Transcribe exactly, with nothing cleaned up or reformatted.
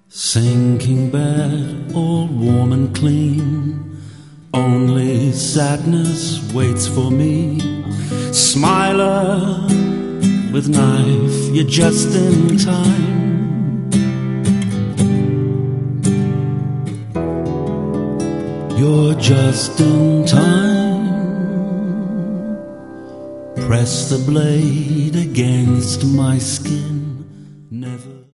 Sinking bed, all warm and clean. Only sadness waits for me. Smiler with knife, you're just in time. You're just in time. Press the blade against my skin.